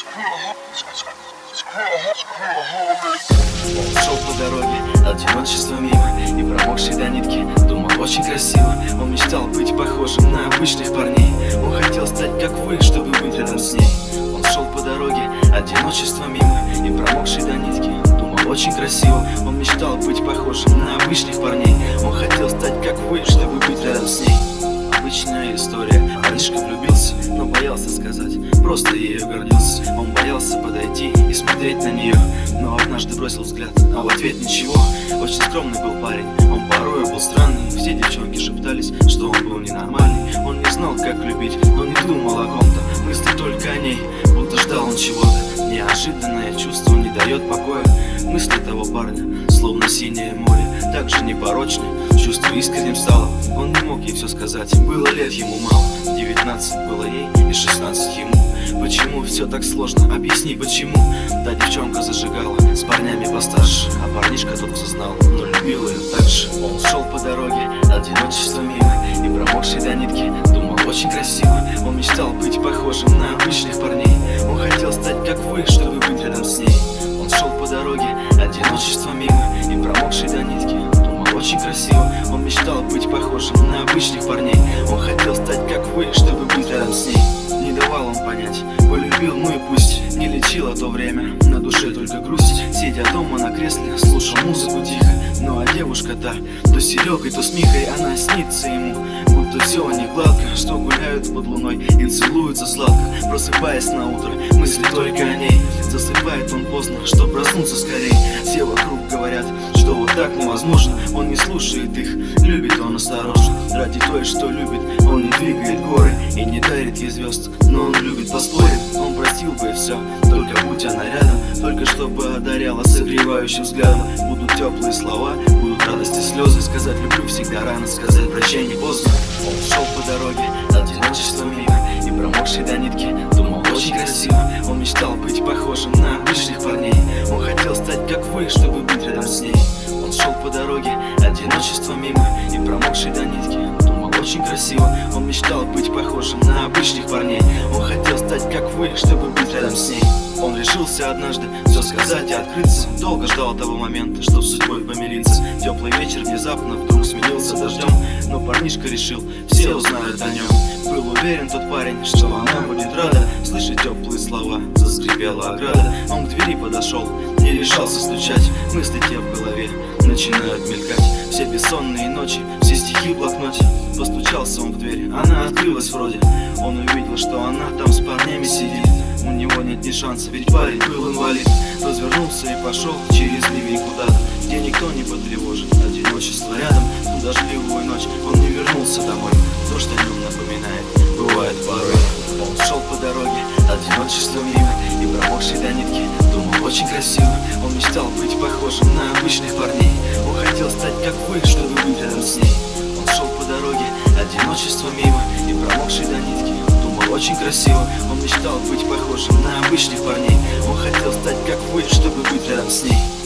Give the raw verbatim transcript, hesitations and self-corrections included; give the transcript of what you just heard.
Шел по дороге, одиночество мимо, и промокший до нитки, думал очень красиво. Он мечтал быть похожим на обычных парней. Он хотел стать как вы, чтобы быть рядом с ней. Он шел по дороге, одиночество мимо, и промокший до нитки, думал очень красиво. Он мечтал быть похожим на обычных парней. Он хотел стать как вы, чтобы быть рядом с ней. Обычная история, парнишка влюбился, но боялся сказать, просто ею гордился. Он боялся подойти и смотреть на нее, но однажды бросил взгляд, а в ответ ничего. Очень скромный был парень, он порой был странный. Все девчонки шептались, что он был ненормальный. Он не знал, как любить, он не думал о ком-то, мысли только о ней, будто ждал он чего-то. Неожиданное чувство не дает покоя. Мысли того парня, словно синее море, так же непорочны, чувство искренним стало. Он не мог ей все сказать, было лет ему мало. Девятнадцать было ей и шестнадцать ему. Почему все так сложно? Объясни почему. Та девчонка зажигала с парнями постарше, а парнишка тот все знал, но любил ее так же. Он шел по дороге, одиночество мимо, и промокший до нитки, думал очень красиво. Он мечтал быть похожим на обычных парней. Он хотел стать как вы, чтобы быть рядом с ней. Он шел по дороге, одиночество мимо, и промокший до нитки, думал очень красиво. Он мечтал быть похожим на обычных парней. Он хотел стать как вы, чтобы быть рядом с ней. Не давал он понять, полюбил, ну и пусть. Не лечило то время, на душе только грусть. Сидя дома на кресле, слушал музыку тихо. Ну а девушка та, то с Серегой, то с Михой, она снится ему, будто все не гладко, что гуляют под луной и целуются сладко. Просыпаясь на утро, мысли только о ней. Засыпает он поздно, что проснуться скорей. Все вокруг говорят, что вот так невозможно. Он не слушает их, любит он осторожно. Ради той, что любит, он не двигает горы и не дарит ей звезд, но он любит поспорить. Он простил бы и все, только будь она рядом, только чтобы одаряла согревающим взглядом. Будут теплые слова, будут радости слезы. Сказать люблю всегда рано, сказать прощай поздно. Он шел по дороге, одиночество мимо, и промокший до нитки, думал очень красиво. Он мечтал быть похожим на обычных парней. Он хотел стать как вы, чтобы быть рядом с ней. Он шел по дороге, одиночество мимо, и промокший до нитки, думал очень красиво. Он мечтал быть похожим на обычных парней. Он хотел стать как вы, чтобы быть рядом с ней. Он решился однажды все сказать и открыться. Долго ждал того момента, чтоб с судьбой помириться. Теплый вечер внезапно вдруг сменился дождем, но парнишка решил, все узнают о нем. Был уверен тот парень, что она будет рада слышать теплые слова. Заскрипела ограда, он к двери подошел, не решался стучать. Мысли те в голове начинают мелькать. Все бессонные ночи, все стихи в блокноте. Постучался он в дверь, она открылась вроде. Он увидел, что она там с парнями сидит. У него нет ни шанса, ведь парень был инвалид. Развернулся и пошел через ливень куда-то, где никто не потревожит. Одиночество рядом, в дождливую ночь он не вернулся домой. То, что о нем напоминает, бывает порой. Он шел по дороге, одиночество мимо, и промокший до нитки, думал очень красиво. Он мечтал быть похожим на обычных парней. Он хотел стать как вы, чтобы быть рядом с ней. Он шел по дороге, одиночество мимо, и промокший до нитки, думал очень красиво. Он мечтал быть похожим на обычных парней. Он хотел стать как вы, чтобы быть рядом с ней.